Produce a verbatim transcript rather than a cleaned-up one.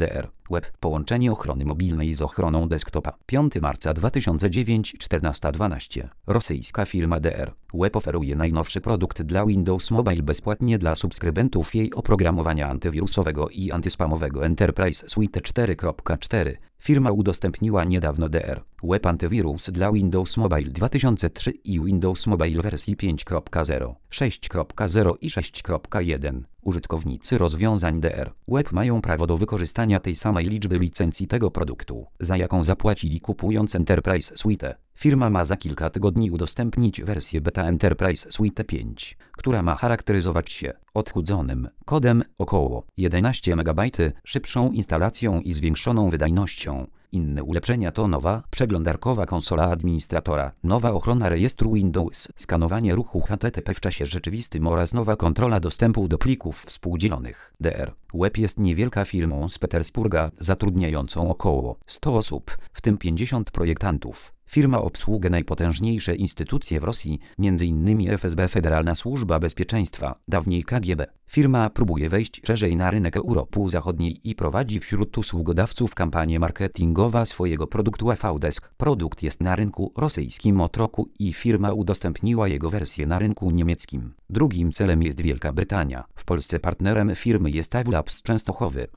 D R. Web. Połączenie ochrony mobilnej z ochroną desktopa. piątego marca dwa tysiące dziewiątego, czternasta dwanaście. Rosyjska firma D R. Web oferuje najnowszy produkt dla Windows Mobile bezpłatnie dla subskrybentów jej oprogramowania antywirusowego i antyspamowego Enterprise Suite cztery kropka cztery. Firma udostępniła niedawno D R. Web Antywirus dla Windows Mobile dwa tysiące trzy i Windows Mobile wersji pięć kropka zero, sześć kropka zero i sześć kropka jeden. Użytkownicy rozwiązań D R. Web mają prawo do wykorzystania tej samej liczby licencji tego produktu, za jaką zapłacili kupując Enterprise Suite. Firma ma za kilka tygodni udostępnić wersję beta Enterprise Suite pięć, która ma charakteryzować się odchudzonym kodem, około jedenaście megabajtów, szybszą instalacją i zwiększoną wydajnością. Inne ulepszenia to nowa przeglądarkowa konsola administratora, nowa ochrona rejestru Windows, skanowanie ruchu H T T P w czasie rzeczywistym oraz nowa kontrola dostępu do plików współdzielonych. D R. Web jest niewielka firmą z Petersburga, zatrudniającą około sto osób, w tym pięćdziesiąt projektantów. Firma obsługuje najpotężniejsze instytucje w Rosji, między innymi F S B, Federalna Służba Bezpieczeństwa, dawniej K G B. Firma próbuje wejść szerzej na rynek Europy Zachodniej i prowadzi wśród usługodawców kampanię marketingową swojego produktu E V Desk. Produkt jest na rynku rosyjskim od roku i firma udostępniła jego wersję na rynku niemieckim. Drugim celem jest Wielka Brytania. W Polsce partnerem firmy jest A W Labs z Częstochowy.